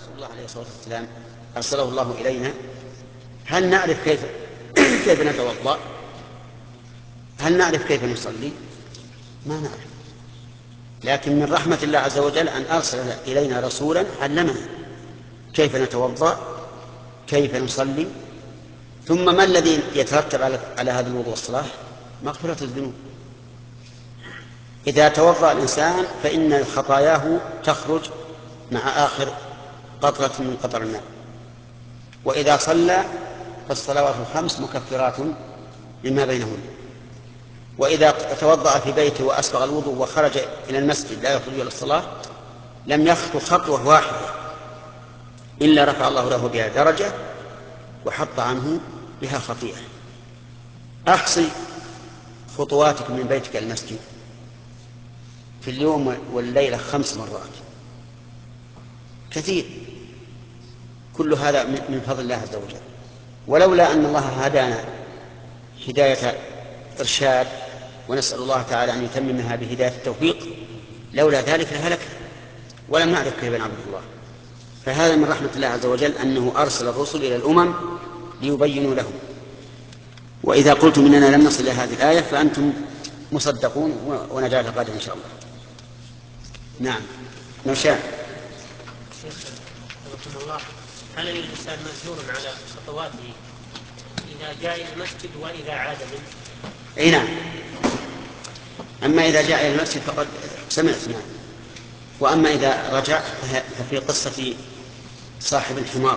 رسول الله عليه الصلاة والسلام أرسله الله إلينا، هل نعرف كيف نتوضأ؟ هل نعرف كيف نصلي؟ ما نعرف. لكن من رحمة الله عز وجل أن أرسل إلينا رسولا علمنا كيف نتوضأ، كيف نصلي، ثم ما الذي يترتب على هذا الوضوء والصلاة؟ مغفرة الذنوب. إذا توضأ الإنسان فإن خطاياه تخرج مع آخر قطرة من قطر الماء، وإذا صلى فالصلوات الخمس مكفرات لما بينهن. وإذا توضأ في بيته وأسبغ الوضوء وخرج إلى المسجد لا يخرج إلى الصلاة لم يخطو خطوة واحدة إلا رفع الله له بها درجة وحط عنه بها خطيئة. أحصي خطواتك من بيتك إلى المسجد في اليوم والليلة 5 مرات، كثير. كل هذا من فضل الله عز وجل، ولولا أن الله هدانا هداية إرشاد، ونسأل الله تعالى أن يتممها بهداية التوفيق، لولا ذلك لهلك ولم نعرف كيف نعبد الله. فهذا من رحمة الله عز وجل أنه أرسل الرسل إلى الأمم ليبينوا لهم. وإذا قلتم إننا لم نصل إلى هذه الآية فأنتم مصدقون ونجعلها غدا إن شاء الله. نعم. نشاء. شيخ رحمه الله، هل الإنسان مأجور على خطواته إذا جاء إلى المسجد وإذا عاد منه؟ أي نعم. أما إذا جاء إلى المسجد فقد سمعت نعم. وأما إذا رجع ففي قصة صاحب الحمار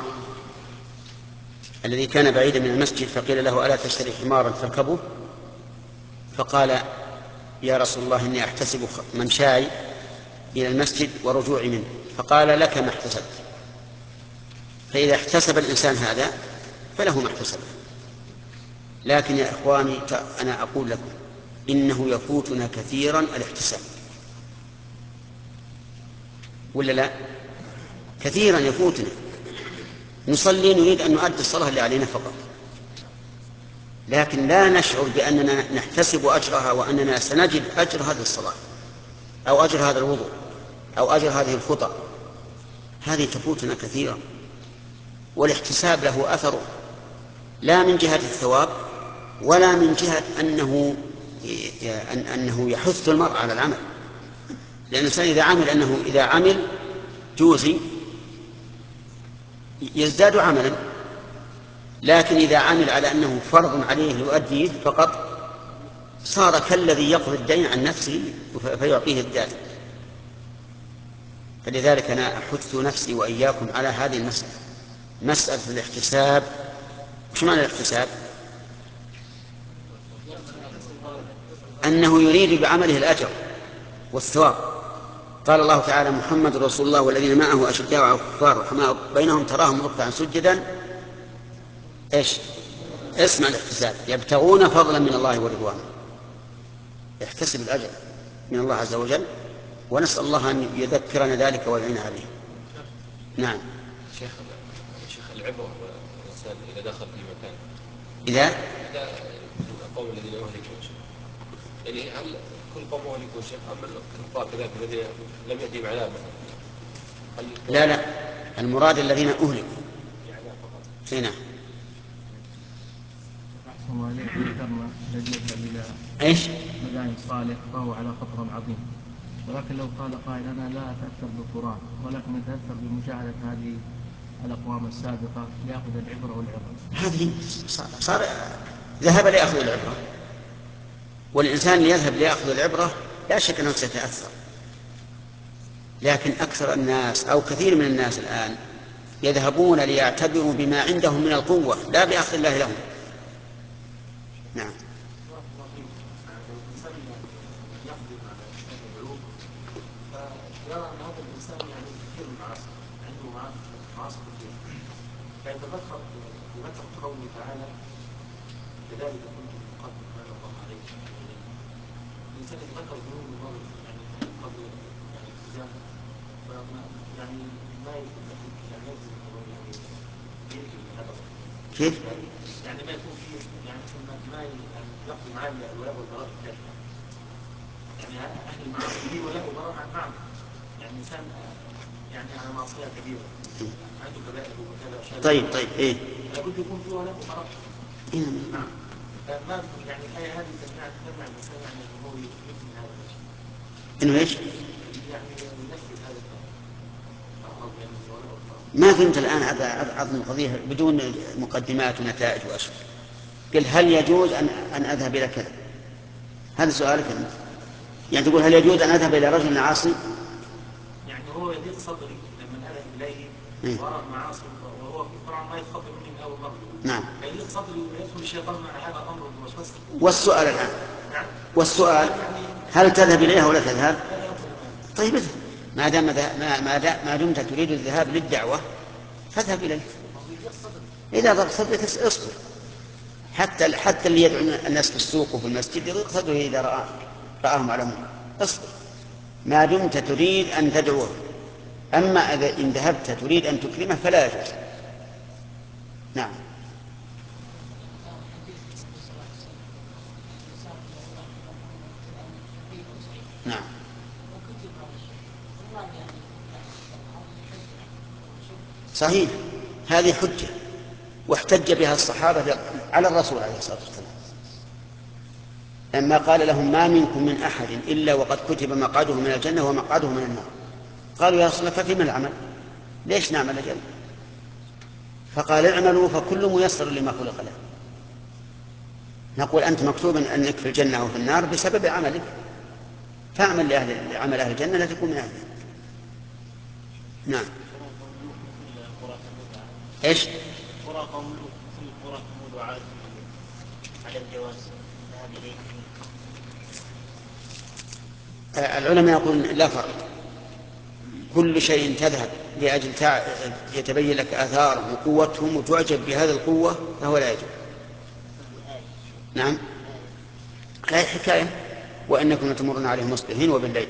الذي كان بعيدا من المسجد فقيل له ألا تشتري حمارا تركبه؟ فقال يا رسول الله إني أحتسب ممشاي إلى المسجد ورجوعي منه. فقال لك ما احتسبت. فإذا احتسب الإنسان هذا فله ما احتسب. لكن يا إخواني أنا أقول لكم إنه يفوتنا كثيرا الاحتساب، ولا لا؟ كثيرا يفوتنا. نصلي نريد أن نؤدي الصلاة اللي علينا فقط، لكن لا نشعر بأننا نحتسب أجرها وأننا سنجد أجر هذه الصلاة أو أجر هذا الوضوء أو أجر هذه الخطى. هذه تفوتنا كثيرا. والاحتساب له أثر لا من جهة الثواب ولا من جهة أنه يحث المرء على العمل. لأن الإنسان إذا عمل جوزي يزداد عملا، لكن إذا عمل على أنه فرض عليه يؤديه فقط صار كالذي يقضي الدين عن نفسه فيعطيه الدين. فلذلك أنا أحث نفسي وإياكم على هذه المسألة، مسألة الاحتساب. وش معنى الاحتساب؟ أنه يريد بعمله الأجر والثواب. قال الله تعالى محمد رسول الله والذين معه أشداء على الكفار رحماء بينهم تراهم ركعا سجدا. إيش؟ اسمع الاحتساب، يبتغون فضلا من الله ورضوانه. يحتسب الأجر من الله عز وجل، ونسأل الله أن يذكرنا ذلك ويعين عليه. نعم. شيخ العبرة الإنسان إذا دخل في مكان إذا القوم الذين يهلكون، يعني هل كل قوم يهلكون شيخ أم الكفار كذلك الذين لم يأتي علامة؟ لا المراد الذين أهلكوا. هنا ذكرنا الذي يذهب إلى إيش؟ مدائن صالح فهو على خطر عظيم، ولكن لو قال قائل أنا لا أتأثر بالقرآن ولكن أتأثر بمشاهدة هذه الأقوام السابقة ليأخذ العبرة والعبرة، هذه صار ذهب ليأخذ العبرة. والإنسان يذهب ليأخذ العبرة لا شك أنه سيتأثر، لكن أكثر الناس أو كثير من الناس الآن يذهبون ليعتبروا بما عندهم من القوة لا بأخذ الله لهم. نعم. يرى أن هذا الإنسان يعني كثير من العصر عنده معاصي كثير، فيتذكر قوله تعالى كذلك كنتم من قبل مان الله عليكم. الإنسان يتذكر ذنوب المرض يعني قبل يعني التزام، يعني ما يعني يمكن هذا كيف؟ يعني ما يكون فيه يعني ما يقضي معاه الولاء والبراء الكافي، يعني أهل المعاصي ولاء وبراء معه، يعني إنسان يعني على معصية كبيرة عنده كبائر وكذا. طيب إيه؟ لابد يكون فيه ولا مرض. نعم. ما يعني الآية هذه تمنع الإنسان يعني أنه هو يثبت هذا الشيء. إنه إيش؟ يعني ينفذ هذا الأمر يعني الولاء والبراء. ما فهمت الآن عظم القضية بدون مقدمات ونتائج وأشياء. قل هل يجوز أن أذهب إلى كذا؟ هذا سؤالك أنت. يعني تقول هل يجوز أن أذهب إلى رجل عاصي؟ يعني هو يضيق صدري لما أذهب إليه وراء المعاصي وهو طبعا ما يتخطى مني من أول مرة. نعم. يضيق صدري ويدخل الشيطان مع هذا الأمر والوسوسة. والسؤال الآن. نعم. والسؤال هل تذهب إليها ولا تذهب؟ طيب ما دمت تريد الذهاب للدعوة فاذهب إليه. إذا ضاق صدرك اصبر. حتى اللي يدعو الناس في السوق وفي المسجد يضيق صدره إذا رآهم على منكر. اصبر ما دمت تريد أن تدعوه. أما إذا إن ذهبت تريد أن تكرمه فلا يجوز. نعم. نعم. صحيح هذه حجة واحتج بها الصحابة على الرسول عليه الصلاة والسلام لما قال لهم ما منكم من أحد إلا وقد كتب مقعده من الجنة ومقعده من النار. قالوا يا رسول الله ففيما العمل؟ ليش نعمل أجل؟ فقال اعملوا فكل ميسر لما خلق له. نقول أنت مكتوب أنك في الجنة أو في النار بسبب عملك، فاعمل لعمل أهل الجنة لا تكون من أهلها. نعم. ايش؟ قرى قوم لوط مثل قرى ثمود وعاد على الجواز الذهاب إليه. العلماء يقولون لا فرق، كل شيء تذهب لأجل يتبين لك آثارهم وقوتهم وتعجب بهذه القوة فهو لا يجب. نعم. هذه حكاية وإنكم لتمرون عليهم مصبحين وبالليل،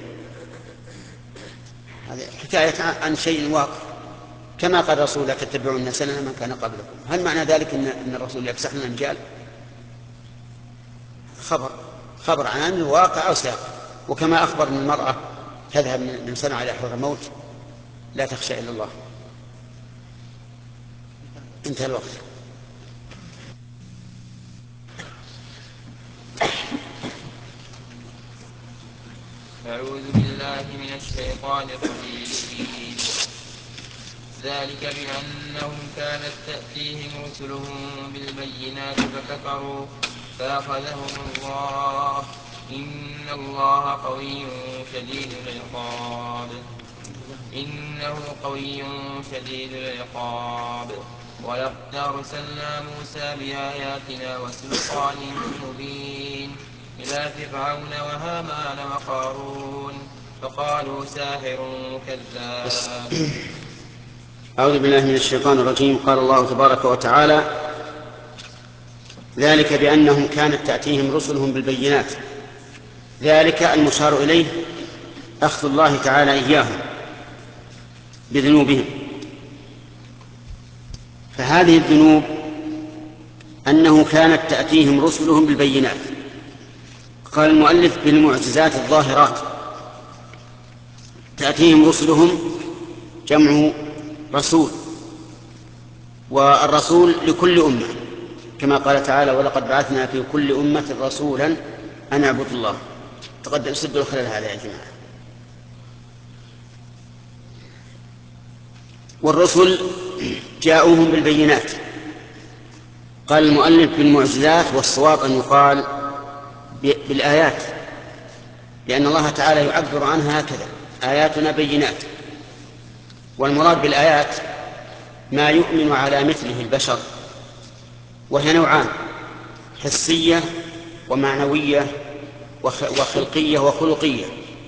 هذه حكاية عن شيء واقع كما قال الرسول لا تتبعون سنن من كان قبلكم. هل معنى ذلك أن الرسول يفسح لنا المجال؟ خبر عن الواقع أو سياق. وكما أخبر أن المرأة تذهب من سنة إلى حر الموت لا تخشى إلا الله. انتهى الوقت. أعوذ بالله من الشيطان الرجيم. ذلك بأنهم كانت تأتيهم رسلهم بالبينات فكفروا فأخذهم الله إن الله قوي شديد العقاب. إنه قوي شديد العقاب. ولقد أرسلنا موسى بآياتنا وسلطان مبين إلى فرعون وهامان وقارون فقالوا ساحر كذاب. أعوذ بالله من الشيطان الرجيم. قال الله تبارك وتعالى ذلك بأنهم كانت تأتيهم رسلهم بالبينات. ذلك المشار إليه أخذ الله تعالى إياهم بذنوبهم. فهذه الذنوب أنه كانت تأتيهم رسلهم بالبينات. قال المؤلف بالمعجزات الظاهرات. تأتيهم رسلهم جمع رسول، والرسول لكل أمة كما قال تعالى ولقد بعثنا في كل أمة رسولا أن اعبدوا الله. تقدم سدوا الخلل هذا يا جماعة. والرسل جاءوهم بالبينات. قال المؤلف بالمعجزات، والصواب أن يقال بالآيات، لأن الله تعالى يعبر عنها هكذا آياتنا بينات. والمراد بالآيات ما يؤمن على مثله البشر، وهي نوعان: حسية ومعنوية وخلقية وخلقية،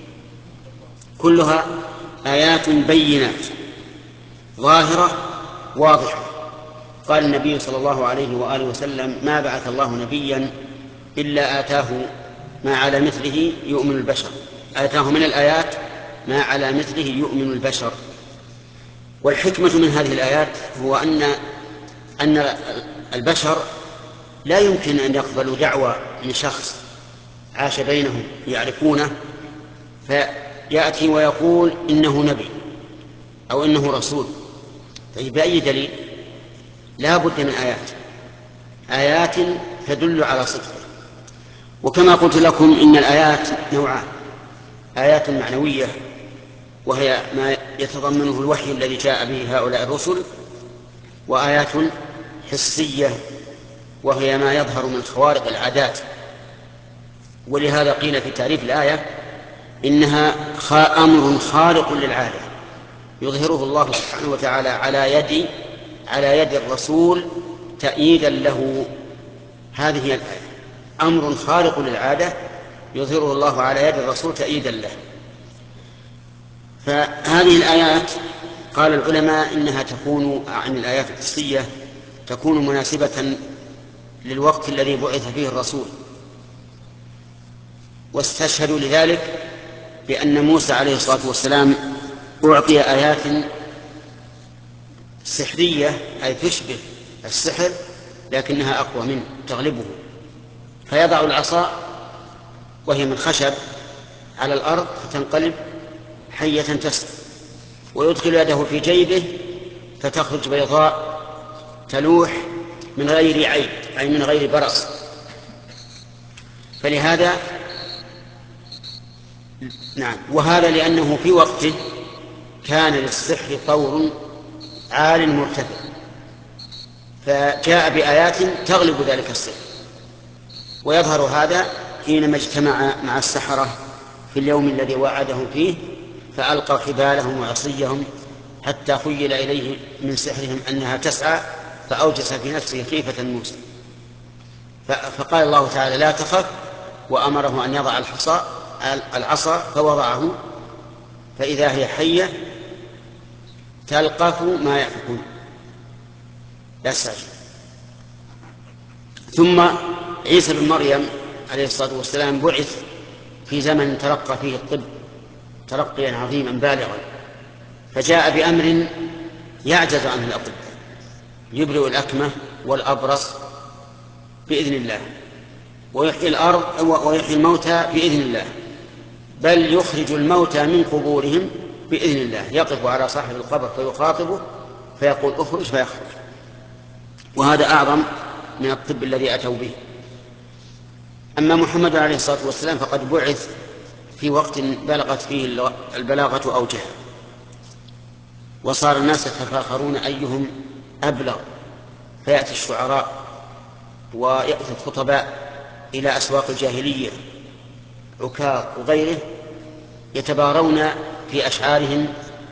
كلها آيات بينات ظاهرة واضحة. قال النبي صلى الله عليه وآله وسلم ما بعث الله نبيا إلا آتاه ما على مثله يؤمن البشر، آتاه من الآيات ما على مثله يؤمن البشر. والحكمة من هذه الآيات هو أن البشر لا يمكن أن يقبلوا دعوة من شخص عاش بينهم يعرفونه فيأتي ويقول إنه نبي أو إنه رسول، طيب بأي دليل؟ لا بد من آيات تدل على صدقه. وكما قلت لكم إن الآيات نوعان: آيات معنوية وهي ما يتضمنه الوحي الذي جاء به هؤلاء الرسل، وآيات حسية وهي ما يظهر من خوارق العادات. ولهذا قيل في تعريف الآية إنها أمر خارق للعادة يظهره الله سبحانه وتعالى على يد الرسول تأييدا له. هذه هي الآية، أمر خارق للعادة يظهره الله على يد الرسول تأييدا له. فهذه الآيات قال العلماء إنها تكون عن الآيات الحسية تكون مناسبة للوقت الذي بعث فيه الرسول، واستشهدوا لذلك بأن موسى عليه الصلاة والسلام أعطي آيات سحرية أي تشبه السحر لكنها أقوى منه تغلبه، فيضع العصا وهي من خشب على الأرض فتنقلب حية تسعى، ويدخل يده في جيبه فتخرج بيضاء تلوح من غير عيب أي من غير برص. فلهذا وهذا لأنه في وقته كان للسحر طور عال مرتفع، فجاء بآيات تغلب ذلك السحر. ويظهر هذا حينما اجتمع مع السحرة في اليوم الذي وعدهم فيه فألقوا حبالهم وعصيهم حتى خيل إليه من سحرهم أنها تسعى، فأوجس في نفسه خيفة موسى، فقال الله تعالى: لا تخف، وأمره أن يضع العصا فوضعه، فإذا هي حية تلقف ما يأفكون يسعى. ثم عيسى بن مريم عليه الصلاة والسلام بعث في زمن ترقى فيه الطب ترقيا عظيما بالغا، فجاء بأمر يعجز عنه الأطباء: يبرئ الأكمة والأبرص بإذن الله، ويحيي الأرض ويحيي الموتى بإذن الله، بل يخرج الموتى من قبورهم بإذن الله. يقف على صاحب القبر فيخاطبه فيقول: اخرج، فيخرج. وهذا أعظم من الطب الذي أتوا به. أما محمد عليه الصلاة والسلام فقد بعث في وقت بلغت فيه البلاغة أوجها، وصار الناس يتفاخرون أيهم أبلغ، فيأتي الشعراء ويأتي الخطباء إلى أسواق الجاهلية عكاظ وغيره يتبارون في أشعارهم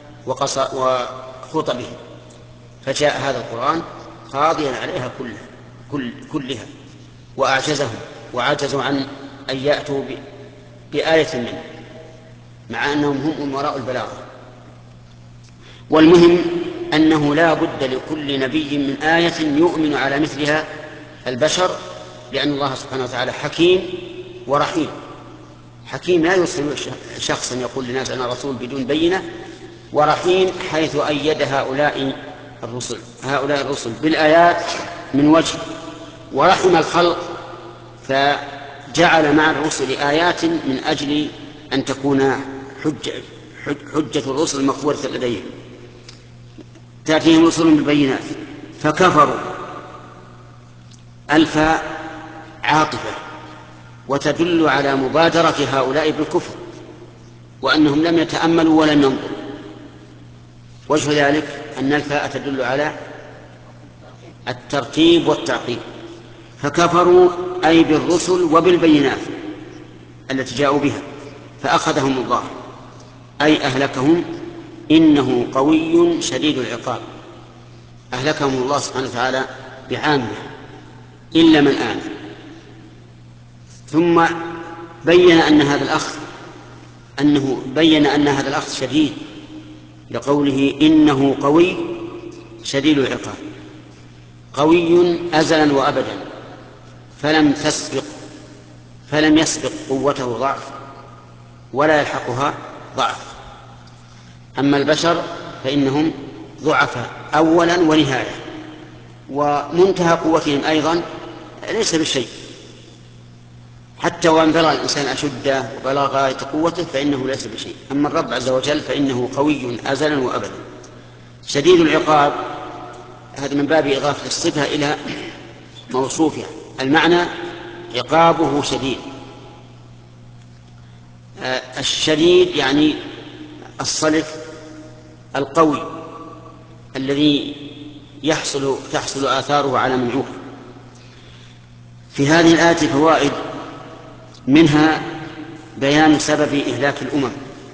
وخطبهم، فجاء هذا القرآن قاضيا عليها كلها وأعجزهم وعجزوا عن أن يأتوا بآية منه، مع أنهم هم أمراء البلاغة. والمهم أنه لا بد لكل نبي من آية يؤمن على مثلها البشر، لأن الله سبحانه وتعالى حكيم ورحيم. حكيم لا يرسل شخصا يقول للناس أنا رسول بدون بينة، ورحيم حيث أيد هؤلاء الرسل بالآيات من وجه، ورحم الخلق فجعل مع الرسل آيات من أجل أن تكون حجة الرسل مقبولة لديهم. تأتيهم رسل بالبينات فكفروا، الفاء عاطفة وتدل على مبادرة هؤلاء بالكفر وأنهم لم يتأملوا ولم ينظروا. وجه ذلك أن الفاء تدل على الترتيب والتعقيب، فكفروا أي بالرسل وبالبينات التي جاءوا بها فأخذهم الله أي أهلكهم، إنه قوي شديد العقاب. أهلكهم الله سبحانه وتعالى بعامة إلا من آمن. ثم بين أن هذا الأخذ شديد لقوله إنه قوي شديد العقاب، قوي أزلا وأبدا فلم يسبق قوته ضعف ولا يلحقها ضعف. أما البشر فإنهم ضعفاء أولا ونهاية، ومنتهى قوتهم أيضا ليس بشيء، حتى وإن بلغ الإنسان أشده وبلغ غاية قوته فإنه ليس بشيء. أما الرب عز وجل فإنه قوي أزلا وأبدا شديد العقاب، هذا من باب إضافة الصفة إلى موصوفها. المعنى عقابه شديد. الشديد يعني الصلف القوي الذي تحصل آثاره على من عوقب. في هذه الآية فوائد، منها بيان سبب إهلاك الأمم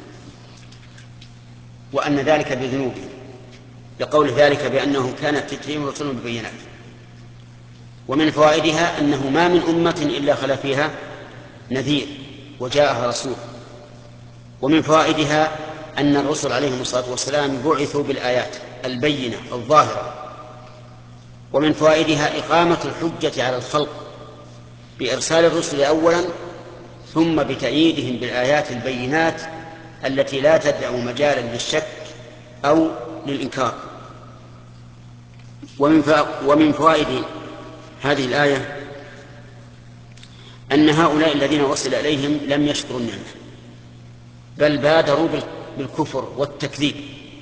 وأن ذلك بذنوبهم، لقول ذلك بأنه كانت تتيهم رسلهم ببينات. ومن فوائدها أنه ما من أمة إلا خلا فيها نذير وجاءها رسول. ومن فوائدها أن الرسل عليهم الصلاة والسلام بعثوا بالآيات البينة الظاهرة. ومن فوائدها إقامة الحجة على الخلق بإرسال الرسل أولا، ثم بتأييدهم بالآيات البينات التي لا تدع مجالا للشك أو للإنكار. ومن فوائد هذه الآية أن هؤلاء الذين وصل إليهم لم يشكروا النعمة، بل بادروا بالكفر والتكذيب.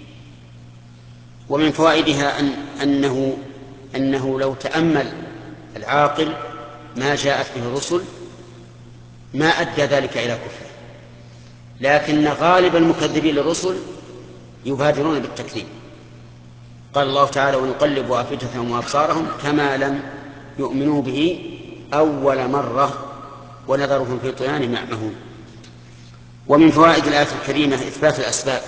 ومن فوائدها أنه لو تأمل العاقل ما جاءت به الرسل ما أدى ذلك إلى كفر، لكن غالب المكذبين للرسل يبادرون بالتكذيب. قال الله تعالى: ونقلب أفئدتهم وأبصارهم كما لم يؤمنوا به أول مرة ونذرهم في طغيانهم يعمهون. ومن فوائد الآية الكريمة إثبات الأسباب،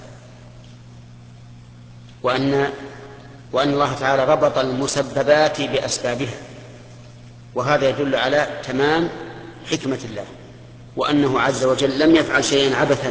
وأن الله تعالى ربط المسببات بأسبابها، وهذا يدل على تمام حكمة الله، وأنه عز وجل لم يفعل شيئا عبثا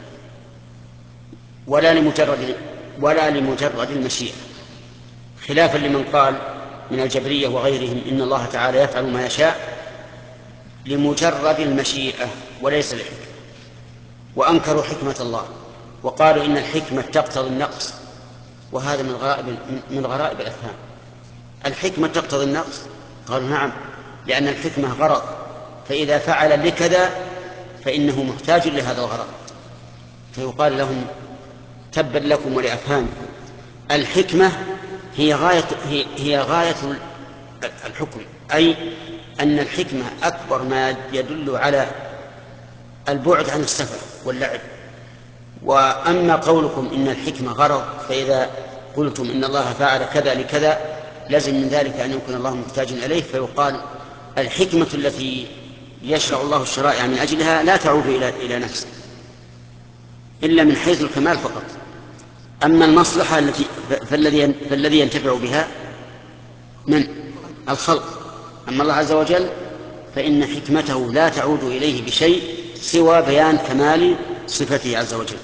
ولا لمجرد المشيئة، خلافا لمن قال من الجبرية وغيرهم إن الله تعالى يفعل ما يشاء لمجرد المشيئة وليس لحكمة، وأنكروا حكمة الله وقالوا إن الحكمة تقتضي النقص، وهذا من غرائب الأفهام. الحكمة تقتضي النقص؟ قالوا نعم، لأن الحكمة غرض، فإذا فعل لكذا فإنه محتاج لهذا الغرض، فيقال لهم تبا لكم ولأفهامكم. الحكمة هي غاية الحكم، أي أن الحكمة أكبر ما يدل على البعد عن السفه واللعب. وأما قولكم إن الحكمة غرض، فإذا قلتم إن الله فعل كذا لكذا لازم من ذلك أن يكون الله محتاجا إليه، فيقال الحكمة التي يشرع الله الشرائع من أجلها لا تعود إلى نفسه إلا من حيث الكمال فقط. أما المصلحة فالذي ينتفع بها من الخلق. أما الله عز وجل فإن حكمته لا تعود إليه بشيء سوى بيان كمال صفته عز وجل.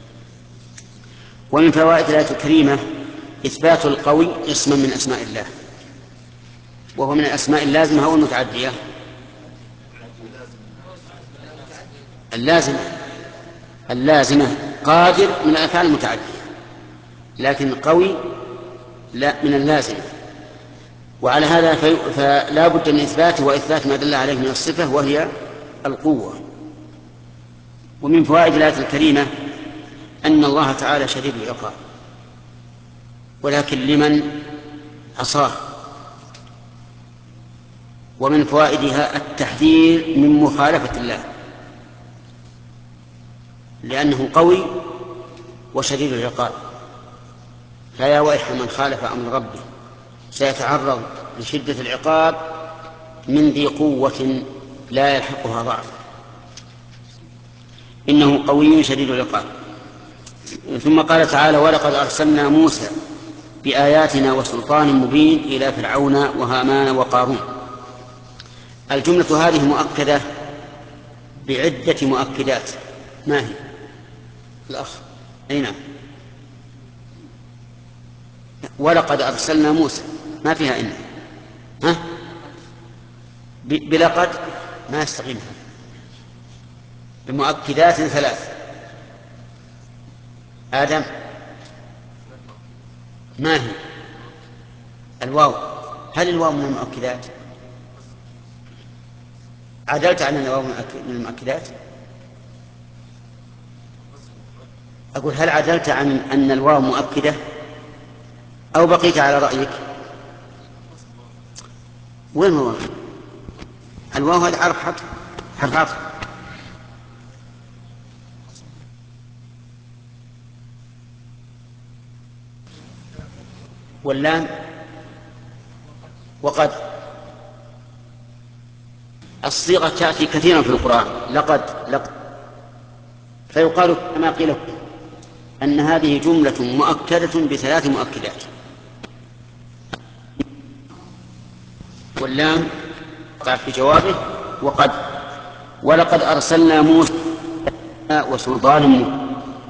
ومن فوائد الآية الكريمة إثبات القوي اسما من أسماء الله، وهو من الأسماء اللازمة أو المتعدية. اللازمة قادر من الأفعال المتعدية، لكن قوي لا من اللازمة. وعلى هذا فلا بد من إثباته وإثبات ما دل عليه من الصفة وهي القوة. ومن فوائد الآية الكريمة أن الله تعالى شديد العقاب، ولكن لمن عصاه. ومن فوائدها التحذير من مخالفة الله، لأنه قوي وشديد العقاب، فيا ويح من خالف أمر ربه سيتعرض لشدة العقاب من ذي قوة لا يلحقها ضعف، إنه قوي شديد العقاب. ثم قال تعالى: ولقد أرسلنا موسى بآياتنا وسلطان مبين إلى فرعون وهامان وقارون. الجملة هذه مؤكدة بعدة مؤكدات. ما هي؟ الأخ أي نعم. ولقد أرسلنا موسى ما فيها إن بلقد ما يستقيمها، بمؤكدات 3. آدم ما هي؟ الواو. هل الواو من المؤكدات؟ عدلت عن الواو من المؤكدات؟ أقول هل عدلت عن أن الواو مؤكدة أو بقيت على رأيك؟ وين هو الواو؟ هذا حرف عطف. واللام وقد. الصيغة تأتي كثيرا في القرآن، لقد، فيقال كما قيل أن هذه جملة مؤكدة بثلاث مؤكدات. واللام في جوابه وقد. ولقد أرسلنا موسى وسلطان مبين.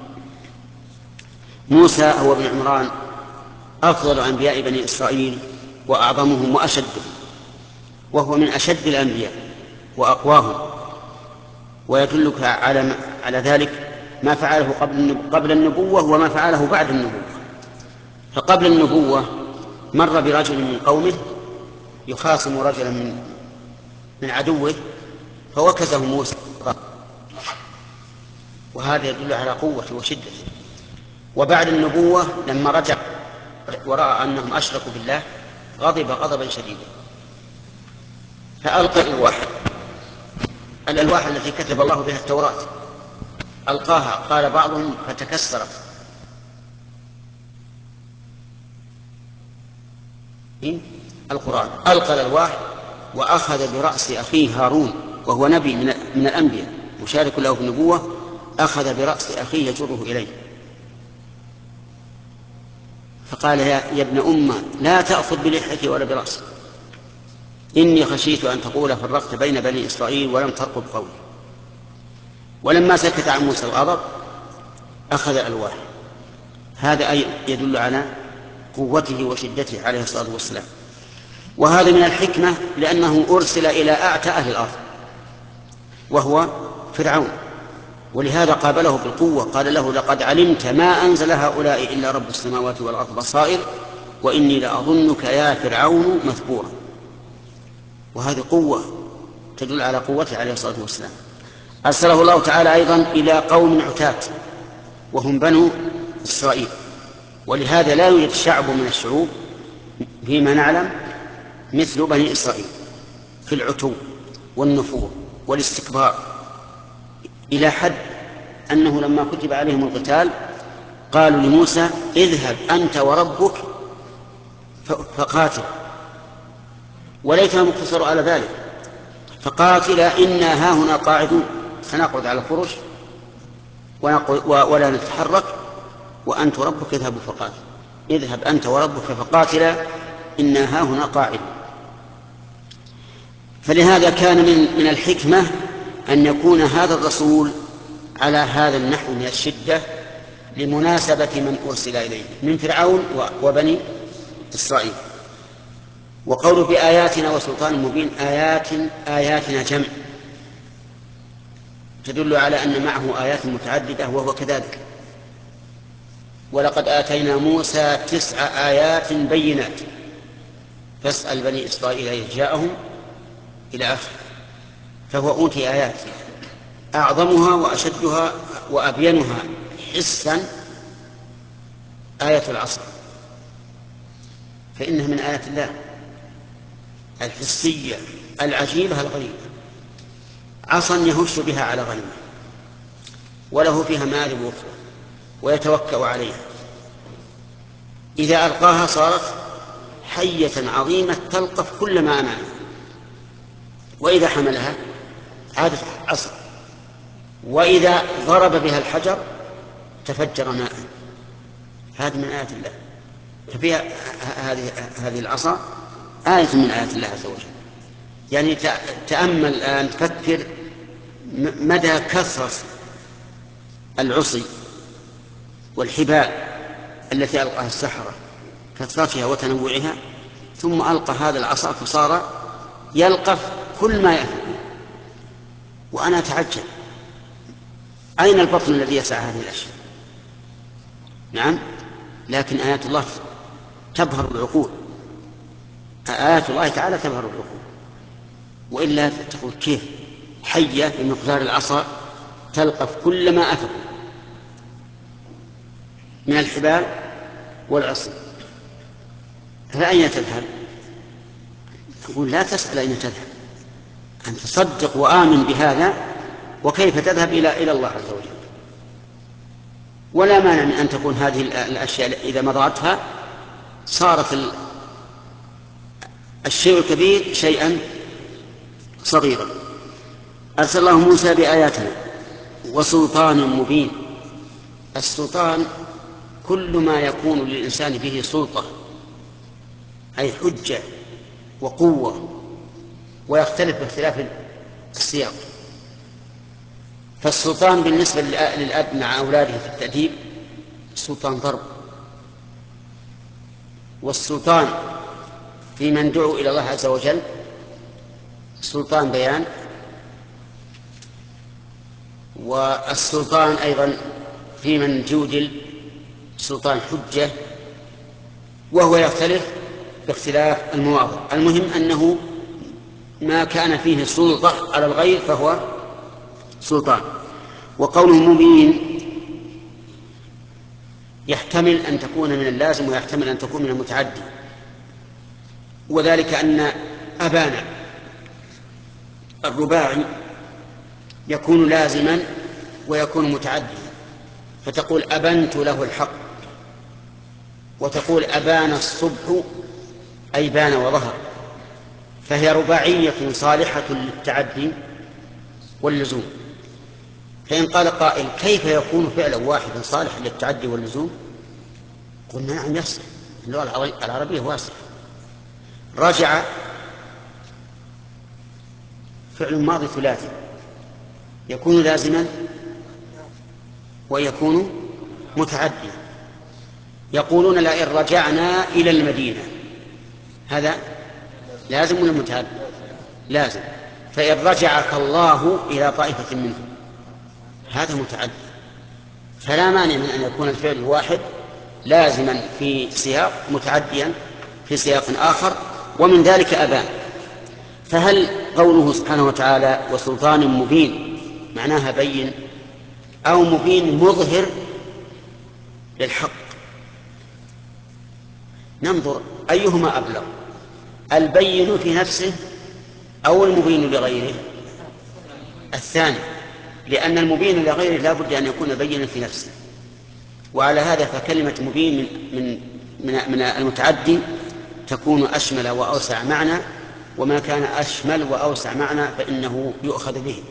موسى هو ابن عمران، أفضل أنبياء بني إسرائيل وأعظمهم وأشدهم، وهو من أشد الأنبياء وأقواهم. ويدلك على ذلك ما فعله قبل النبوة وما فعله بعد النبوة. فقبل النبوة مر برجل من قومه يخاصم رجلا من عدوه فوكزه موسى، وهذا يدل على قوته وشدته. وبعد النبوة لما رجع ورأى أنهم أشركوا بالله غضب غضبا شديدا فألقى الألواح التي كتب الله بها التوراة، ألقاها. قال بعضهم فتكسرت. القرآن ألقى الألواح وأخذ برأس أخيه هارون وهو نبي من الأنبياء مشارك له في النبوة، أخذ برأس أخيه يجره إليه فقال يا ابن أمة لا تأخذ بلحيتي ولا برأسي، إني خشيت أن تقول فرقت بين بني إسرائيل ولم ترقب قولي. ولما سكت عن موسى الغضب أخذ الألواح. هذا أي يدل على قوته وشدته عليه الصلاة والسلام. وهذا من الحكمة لأنه أرسل إلى أعتى أهل الأرض وهو فرعون، ولهذا قابله بالقوة. قال له لقد علمت ما أنزل هؤلاء إلا رب السماوات والأرض بصائر وإني لأظنك يا فرعون مثبورا. وهذه قوة تدل على قوته عليه الصلاة والسلام. أرسله الله تعالى أيضا إلى قوم عتاة وهم بنو إسرائيل، ولهذا لا يوجد شعب من الشعوب فيما نعلم مثل بني إسرائيل في العتو والنفور والاستكبار، إلى حد أنه لما كتب عليهم القتال قالوا لموسى اذهب أنت وربك فقاتل، وليتهم اقتصروا على ذلك، فقاتلا إنا هاهنا قاعدون، سنقعد على الفرش ولا نتحرك وأنت وربك اذهبوا فقاتل، اذهب أنت وربك فقاتلا إنا هاهنا قاعدون. فلهذا كان من الحكمة أن يكون هذا الرسول على هذا النحو من الشدة لمناسبة من أرسل إليه من فرعون وبني إسرائيل. وقوله بآياتنا وسلطان مبين، آياتنا جمع تدل على أن معه آيات متعددة وهو كذلك. ولقد آتينا موسى 9 آيات بينات فاسأل بني إسرائيل إذ جاءهم إلى آخره. فهو أوتي آيات أعظمها وأشدها وأبينها حسا آية العصر، فإنها من آيات الله الحسية العجيبة الغريبة، عصا يهش بها على غنمه وله فيها مآرب أخرى ويتوكأ عليها، إذا ألقاها صارت حية عظيمة تلقف كل ما أمامها، وإذا حملها عادت عصا، وإذا ضرب بها الحجر تفجر ماء. هذه من آيات الله. ففيها هذه العصا آية من آيات الله عز وجل. يعني تأمل الآن، تفكر مدى كثرة العصي والحبال التي ألقاها السحرة، كثرتها وتنوعها، ثم ألقى هذا العصا فصار يلقف كل ما يفعل. وأنا أتعجب أين البطن الذي يسعى هذه الأشياء؟ نعم، لكن آيات الله تبهر العقول، آيات الله تعالى تبهر العقول. وإلا تقول كيف حية بمقدار العصا تلقف كل ما أفعل من الحبال والعصي. فأين تذهب؟ يقول لا تسأل أين تذهب، أن تصدق وآمن بهذا، وكيف تذهب إلى الله عز وجل. ولا مانع من أن تكون هذه الأشياء إذا مضغتها صارت الشيء الكبير شيئا صغيرا. أرسل الله موسى بآياتنا وسلطان مبين. السلطان كل ما يكون للإنسان به سلطة، أي حجة وقوة، ويختلف باختلاف السياق. فالسلطان بالنسبة للأب مع أولاده في التأديب سلطان ضرب، والسلطان في من دعوا إلى الله عز وجل سلطان بيان، والسلطان أيضا في من جودل سلطان حجة، وهو يختلف باختلاف المواضع. المهم أنه ما كان فيه سلطة على الغير فهو سلطان. وقوله مبين يحتمل أن تكون من اللازم ويحتمل أن تكون من المتعدي، وذلك أن أبان الرباعي يكون لازما ويكون متعديا، فتقول أبنت له الحق، وتقول أبان الصبح أي بان وظهر، فهي رباعية صالحة للتعدي واللزوم. فإن قال قائل كيف يكون فعلا واحدا صالحا للتعدي واللزوم؟ قلنا نعم يصح، اللغة العربية واسعة. رجع فعل ماضي ثلاثي يكون لازما ويكون متعديا. يقولون لئن رجعنا إلى المدينة، هذا لازم ولا متعدي؟ لازم. فإن رجعك الله إلى طائفة منهم، هذا متعدي. فلا مانع من أن يكون الفعل الواحد لازما في سياق متعديا في سياق آخر، ومن ذلك أبان. فهل قوله سبحانه وتعالى وسلطان مبين معناها بين، أو مبين مظهر للحق؟ ننظر أيهما أبلغ، البين في نفسه أو المبين لغيره؟ الثاني، لأن المبين لغيره لا بد أن يكون بينا في نفسه. وعلى هذا فكلمة مبين من المتعدي تكون أشمل وأوسع معنى، وما كان أشمل وأوسع معنى فإنه يؤخذ به.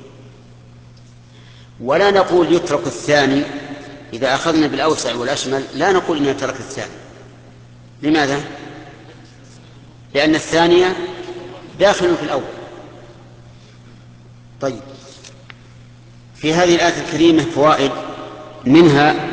ولا نقول يترك الثاني، إذا أخذنا بالأوسع والأشمل لا نقول إنه يترك الثاني. لماذا؟ لأن الثانية داخل في الأول. طيب، في هذه الآية الكريمة فوائد، منها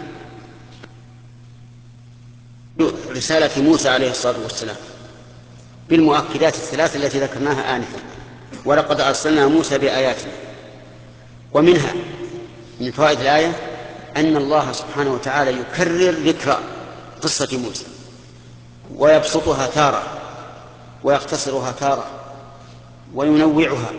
رسالة موسى عليه الصلاة والسلام بالمؤكدات الثلاث التي ذكرناها آنفا، ولقد أرسلنا موسى بآياتنا. ومنها من فوائد الآية أن الله سبحانه وتعالى يكرر ذكر قصة موسى، ويبسطها تارة ويختصرها تارة وينوعها،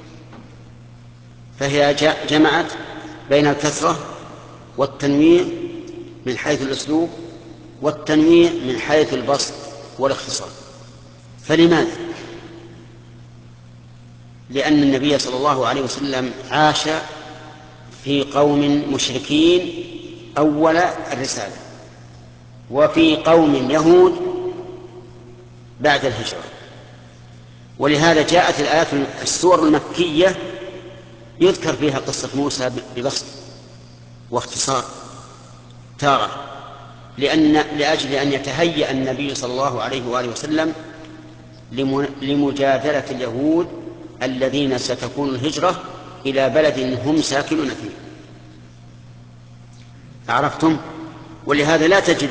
فهي جمعت بين الكثرة والتنويع من حيث الأسلوب والتنويع من حيث البسط والاختصار. فلماذا؟ لأن النبي صلى الله عليه وسلم عاش في قوم مشركين أول الرسالة، وفي قوم يهود بعد الهجرة، ولهذا جاءت الآيات السور المكية يذكر فيها قصة موسى ببسط واختصار تارة، لأجل أن يتهيأ النبي صلى الله عليه وآله وسلم لمجادلة اليهود الذين ستكون الهجرة إلى بلد هم ساكنون فيه. عرفتم؟ ولهذا لا تجد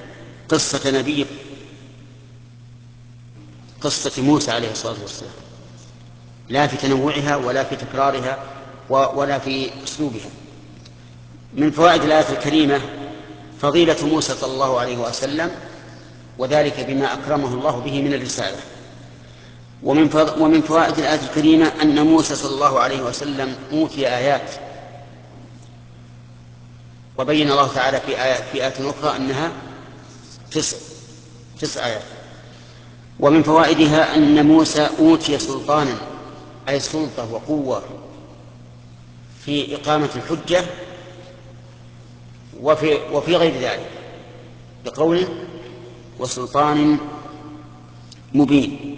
قصة موسى عليه الصلاة والسلام لا في تنوعها ولا في تكرارها ولا في أسلوبها. من فوائد الآية الكريمة فضيلة موسى صلى الله عليه وسلم، وذلك بما أكرمه الله به من الرسالة. ومن فوائد الآية الكريمة أن موسى صلى الله عليه وسلم أوتي آيات، وبين الله تعالى في آيات أخرى أنها 9 آيات. ومن فوائدها أن موسى أوتي سلطانا، أي سلطة وقوة في إقامة الحجة وفي غير ذلك، بقوله وسلطان مبين.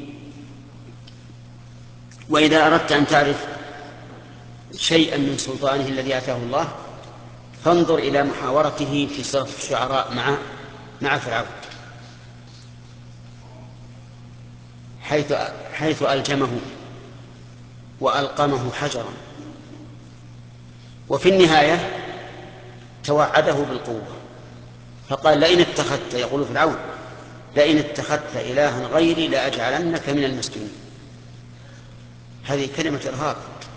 وإذا أردت أن تعرف شيئا من سلطانه الذي آتاه الله فانظر إلى محاورته في سورة الشعراء مع فرعون، حيث ألجمه وألقمه حجرا، وفي النهاية توعده بالقوة فقال لئن اتخذت، يقول فرعون لئن اتخذت إلها غيري لأجعلنك من المسجونين. هذه كلمة إرهاب،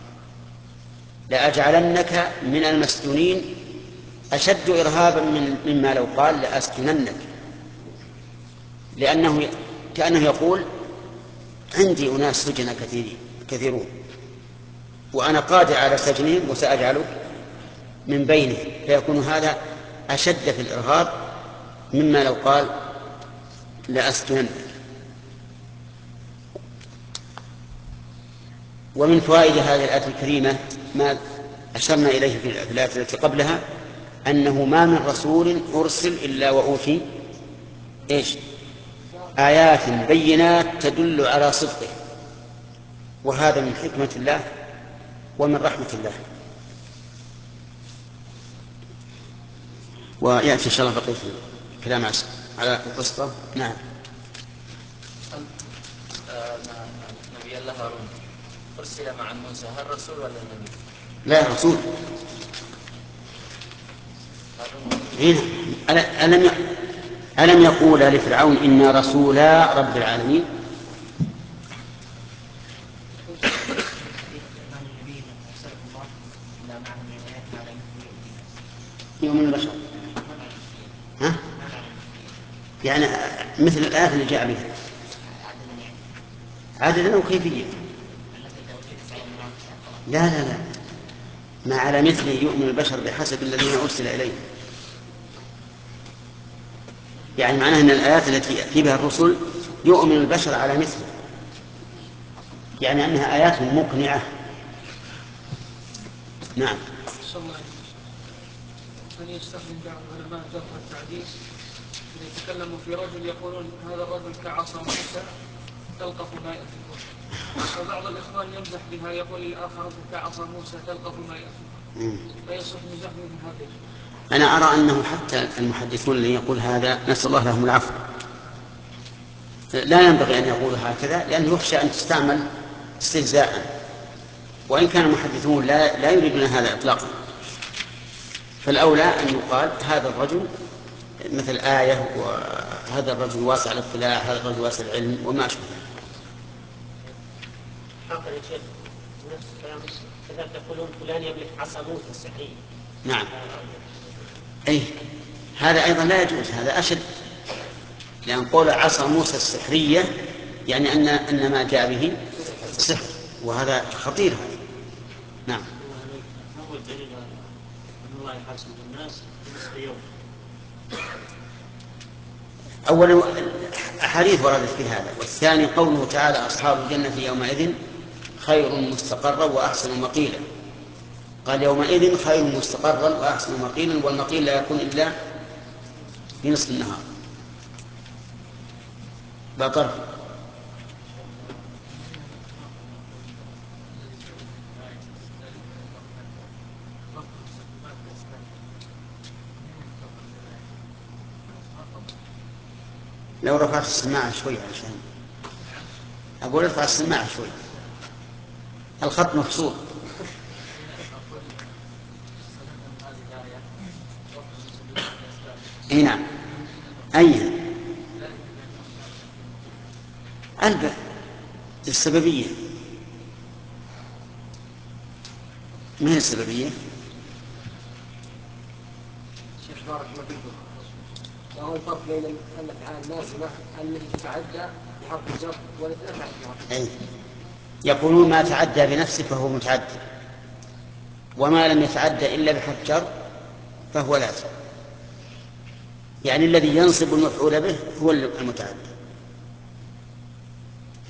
لأجعلنك من المسجونين أشد إرهابا مما لو قال لأسجننك، لأنه كأنه يقول عندي أناس سجن كثيرون وأنا قادر على سجنهم وسأجعله من بينهم، فيكون هذا أشد في الإرهاب مما لو قال لأسجننك. ومن فوائد هذه الآية الكريمة ما أشرنا إليه في الآية التي قبلها، أنه ما من رسول أرسل إلا وأوتي آيات بينات تدل على صدقه، وهذا من حكمة الله ومن رحمة الله. ويأتي إن شاء الله بقية الكلام على القصة. نعم. نبي الله هارون أرسل مع موسى، هل رسول ولا نبي؟ لا رسول. ألم يقول لفرعون إن رسولا رب العالمين؟ يوم البشر ها؟ يعني مثل الآية اللي جاء بها عددا وكيفية. لا ما على مثله يؤمن البشر بحسب الذين أرسل إليه. يعني معناه أن الآيات التي يأتي بها الرسل يؤمن البشر على مثله، يعني أنها آيات مقنعة. نعم. أن يستخدم بعض العلماء جرح التعديل إذا يتكلموا في رجل يقولون هذا الرجل كعصا موسى تلقف ما يأفكون، وبعض الإخوان يمزح بها يقول الآخر كعصا موسى تلقف ما يأفكون، فيصح مزح من هذه. أنا أرى أنه حتى المحدثون اللي يقول هذا نسأل الله لهم العفو لا ينبغي أن يقول هكذا، لأنه يخشى أن تستعمل استهزاء، وإن كان المحدثون لا يريدون هذا إطلاقا. فالأولى أن يقال هذا الرجل مثل آية، وهذا الرجل واسع الاطلاع، هذا الرجل واسع العلم وما أشبه. حقا يا شيخ نفس الكلام كذلك يقولون فلان يملك عصا موسى السحرية. نعم. أي هذا أيضا لا يجوز، هذا أشد، لأن قول عصا موسى السحرية يعني أن ما جاء به سحر، وهذا خطير هذا. نعم. هو الدليل أن الله يحاسب الناس بنصف يوم. أولا أحاديث وردت في هذا، والثاني قوله تعالى أصحاب الجنة يومئذ خير مستقرا وأحسن مقيلا. قال يومئذ خير مستقرا وأحسن مقيلا، والمقيل لا يكون إلا في نصف النهار بطرف. لو رفعت السماعة شوي عشان أقول ارفع السماعة شوي، الخط مفصول. اي نعم. أيها الباء السببية، ما هي السببية؟ شيخ بارك الله فيكم، وهو الفرق بين الأفعال اللازمة التي تتعدى بحرف الجر والتي لا تتعدى بحرف الجر. يقولون ما تعدى بنفسه فهو متعدى، وما لم يتعدى إلا بحرف جر فهو لازم، يعني الذي ينصب المفعول به هو المتعدى.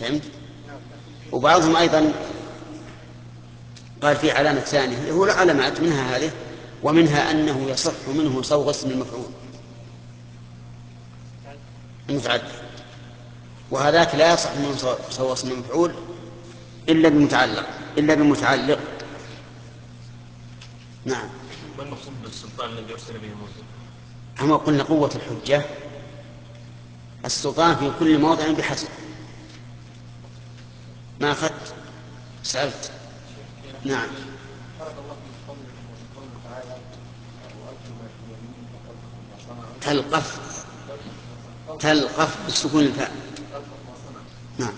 فهمت؟ وبعضهم أيضا قال في علامة ثانية، هو العلامات منها هذه، ومنها أنه يصح منه صوغ اسم المفعول المتعدي، وهذاك لا يصح منه صوغ اسم المفعول إلا بمتعلق. نعم. ما المقصود بالسلطان الذي أرسل به موسى؟ أما قلنا قوة الحجة، السلطان في كل موضع بحسب ما أخذت سألت. نعم. تلقف بالسكون الفاء. نعم.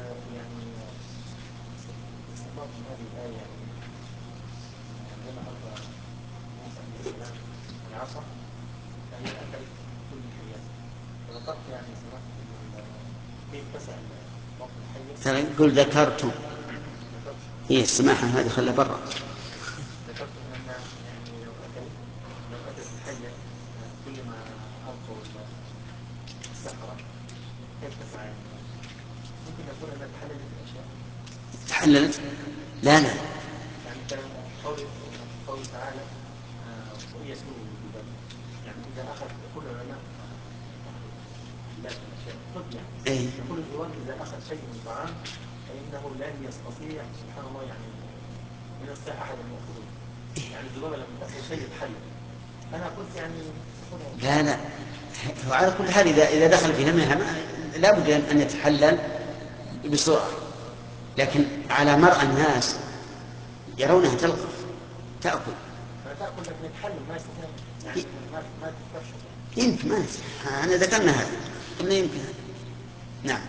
قل ذكرت إيه السماحة هذه خلها برا. ذكرت أن يعني لو أتت الحية كلما ألقوا السحرة كيف تسعى يعني؟ ممكن نقول أنها تحللت الأشياء. تحللت؟ لا. يعني قول تعالى ويسمو بالباب، يعني إذا أخذ كل العلماء لا الأشياء قد يعني يقول الجواب إذا أخذ شيء من الطعام فإنه لن يستطيع سبحان الله يعني من الساعة أحد أن يأخذه. يعني الذبابة لما تأخذ شيء يتحلل. أنا قلت يعني لا وعلى كل حال إذا دخل في همها لا بد أن يتحلل بسرعة، لكن على مرأى الناس يرونها تلقف تأكل. تأكل لكن يتحلل ما يستطيع يعني ما تستفشل. يمكن ما أنا ذكرنا هذا قلنا يمكن. نعم.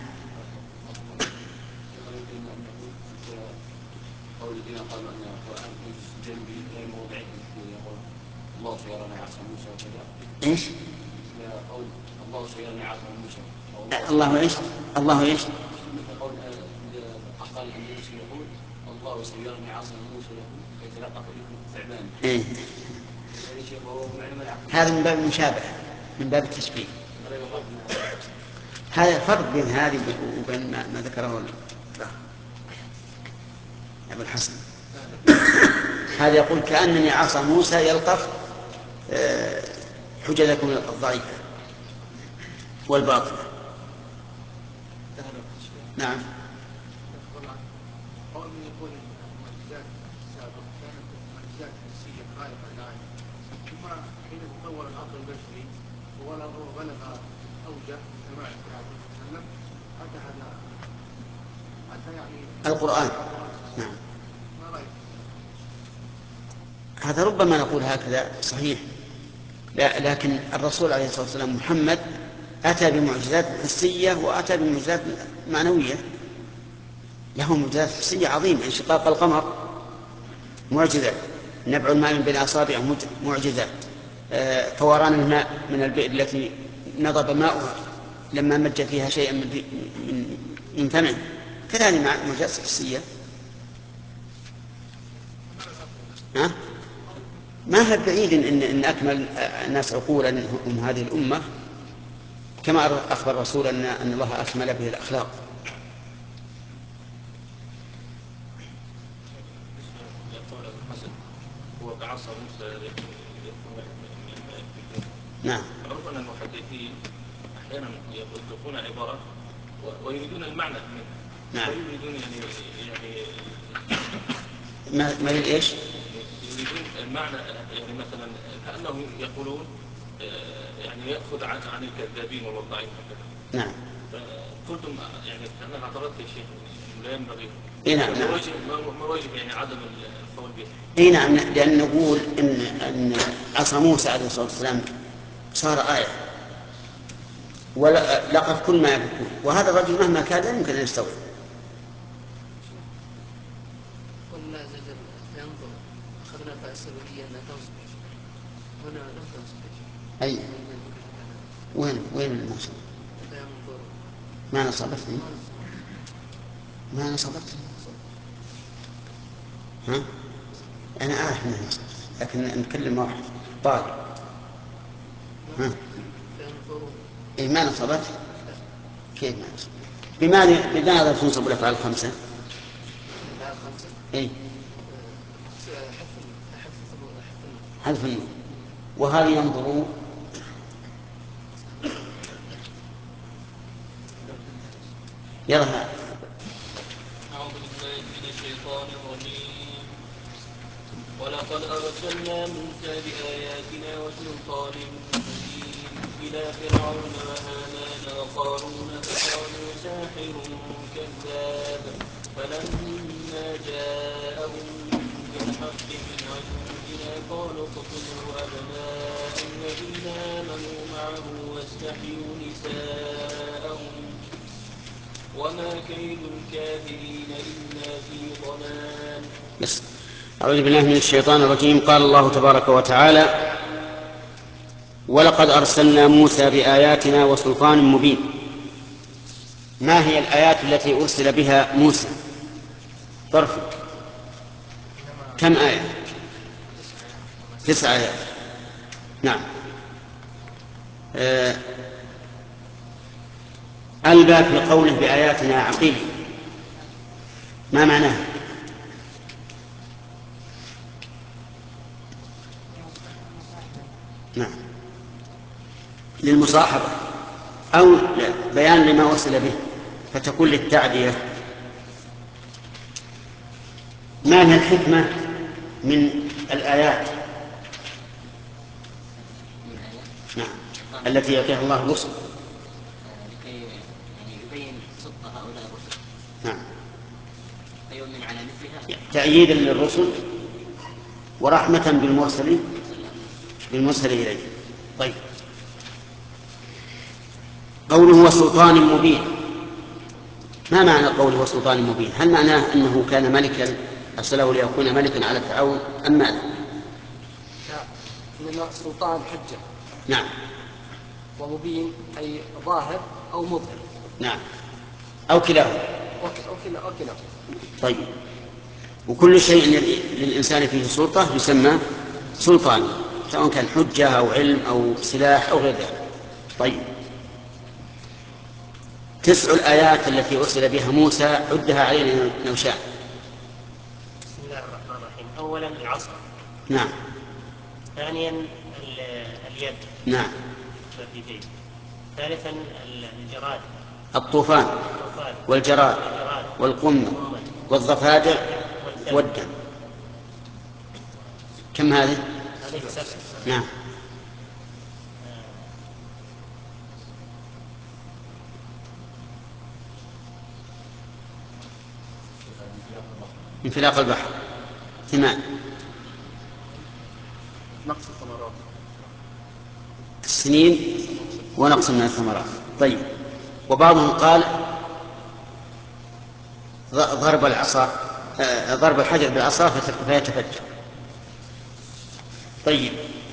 قول الذين قالوا أن القرآن يسجل به غير موضعه يقول الله سيرني عصا موسى وكذا. إيش؟ قول الله سيرني عصا موسى. الله إيش؟ الله إيش؟ قول قال النبي يقول الله سيرني عصا موسى يتلقف بكم ثعبان. إيه. هذا من باب المشابهة، من باب التشبيه. هذا فرق بين هذه وبين ما ذكره أبو الحسن. هذا يقول كأنني عصا موسى يلقف حججكم الضعيفة والباطلة. نعم. قول من يقول المعجزات السابقة كانت معجزات حسية خارقة للعين، ثم حين تطور العقل البشري وبلغ أوجه كمال في هذا وسلم حتى يعني القرآن. نعم. ما رأيك؟ هذا ربما نقول هكذا صحيح، لكن الرسول عليه الصلاة والسلام محمد أتى بمعجزات حسية وأتى بمعجزات معنوية. له معجزات حسية عظيمة، انشقاق القمر معجزة، نبع الماء من بين أصابعه معجزة، فوران الماء من البئر التي نضب ماؤها لما مج فيها شيئا من فمه، كذلك معجزات حسية. ما هي بعيد إن أكمل الناس عقولا هم هذه الأمة، كما أخبر الرسول أن الله أكمل به الأخلاق. هو كعصا موسى نعم. معروف أن المحدثين أحيانا يطلقون عبارة ويريدون المعنى منها. نعم. ويريدون يعني ما إيش؟ يريدون المعنى، يعني مثلا كأنهم يقولون يعني يأخذ عن الكذابين والوضاعين وكذا. نعم. قلتم يعني أنا اعترضت يا شيخ لا ينبغي. نعم. ما وجه يعني عدم القول به؟ اي نعم، لأن نقول ان عصا موسى عليه الصلاة والسلام صار آية ولقف كل ما يفكون، وهذا الرجل مهما كان لا يمكن أن يستوعب. والله عز وجل فينظر أخذنا فأسببية أنها تصبح هنا لم تصبح. أي وين النصب؟ فينظر ما نصبتني ما نصبتني ها؟ أنا أعرف أنها نصبت لكن نتكلم واحد طالب. ها؟ فينظر إيه ما نصبت؟ كيف ما نصبت؟ بماذا تنصب الأفعال الخمسة؟ إيه؟ حذف النون. وهل ينظروا يلا. أعوذ بالله من الشيطان الرجيم. ولقد أرسلنا موسى بآياتنا وسلطان مبين إلى فرعون وهامان وقارون فقالوا ساحر كذاب فلما جاءهم بالحق من عندنا قالوا اقتلوا أبناء الذين آمنوا معه واستحيوا نساءهم وما كيد الكافرين إلا في ضلال. بس أعوذ بالله من الشيطان الرجيم. قال الله تبارك وتعالى: ولقد أرسلنا موسى بآياتنا وسلطان مبين. ما هي الآيات التي أرسل بها موسى؟ طرف كم آية؟ 9 آيات. نعم. ألبى في قوله بآياتنا عقيل، ما معناه؟ نعم، للمصاحبة أو بيان لما أرسل به، فتكون للتعدية. ما هي الحكمة من الآيات؟ نعم، التي يعطيها الله الرسل لكي يبين صدق هؤلاء الرسل. نعم، فيؤمن على مثلها تأييدا للرسل ورحمة بالمرسل إليه. طيب، قوله وسلطان مبين، ما معنى قوله وسلطان مبين؟ هل معناه أنه كان ملكا أرسله ليكون ملكا على فرعون أم ماذا؟ إنما سلطان حجة. نعم. ومبين أي ظاهر أو مظهر. نعم، أو كلاهما. أو كلاهما. طيب، وكل شيء للإنسان فيه سلطة يسمى سلطان، سواء كان حجة أو علم أو سلاح أو غير ذلك. طيب، 9 الآيات التي أرسل بها موسى عدها علينا لو شاء. بسم الله الرحمن الرحيم. أولا العصا. نعم. ثانيا اليد. نعم. ثالثا الجراد. الطوفان والجراد والقمة والضفادع والدم. كم هذه؟ 7. نعم. انفلاق البحر 8. نقص الثمرات، السنين ونقص من الثمرات. طيب، وبعضهم قال ضرب الحجر بالعصا فيتفجر. طيب،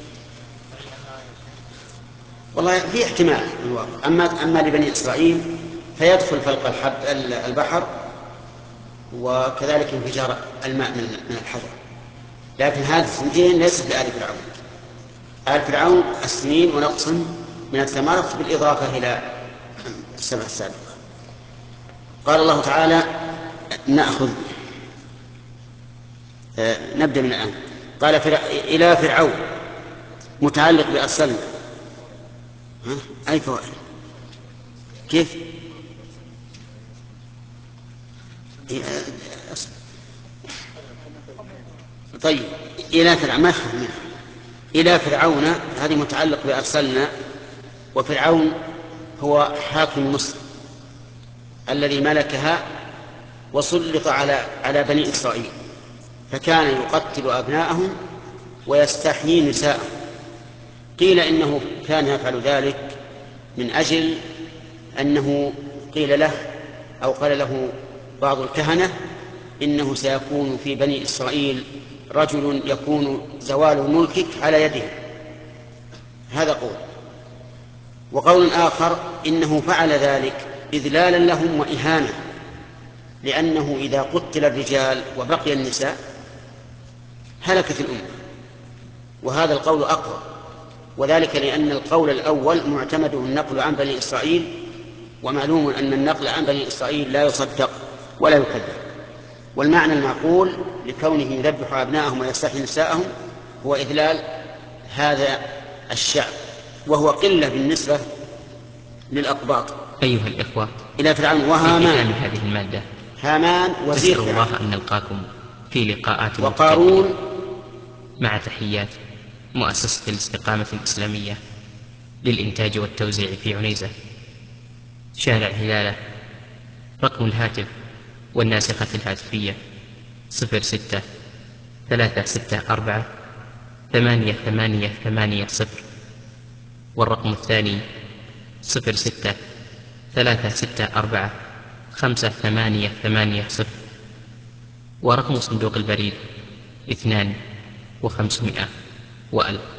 والله في احتمال في الواقع. أما لبني إسرائيل فيدخل فلق البحر وكذلك انفجار الماء من الحجر، لكن هذه السنتين ليست لآل فرعون. آل فرعون السنين ونقص من الثمرات بالإضافة إلى 7 السابقة. قال الله تعالى نبدأ من الآن. قال إلى فرعون متعلق بأرسلنا. أي فوائد؟ كيف؟ طيب، إلى فرعون هذه متعلق بأرسلنا، وفرعون هو حاكم مصر الذي ملكها وسلط على بني إسرائيل، فكان يقتل أبناءهم ويستحيي نساءهم. قيل إنه كان يفعل ذلك من أجل أنه قيل له أو قال له بعض الكهنة إنه سيكون في بني إسرائيل رجل يكون زوال ملكك على يده. هذا قول. وقول آخر إنه فعل ذلك إذلالا لهم وإهانة، لأنه إذا قتل الرجال وبقي النساء هلكت الأمة. وهذا القول أقوى، وذلك لأن القول الأول معتمده النقل عن بني إسرائيل ومعلوم أن النقل عن بني إسرائيل لا يصدق ولا يكذب. والمعنى المعقول لكونه يذبح أبناءهم ويستحيي نساءهم هو إذلال هذا الشعب، وهو قلة بالنسبة للأقباط. أيها الإخوة، إلى فرعون في وهامان. ختام هذه المادة هامان وزير نسأل الله أن نلقاكم في لقاءات وقارون. مع تحيات مؤسسة الاستقامة الإسلامية للإنتاج والتوزيع في عنيزة، شارع هلالة. رقم الهاتف والناسخة الهاتفية 06-364-8880، والرقم الثاني 06-364-5880، ورقم صندوق البريد 2500 و1000.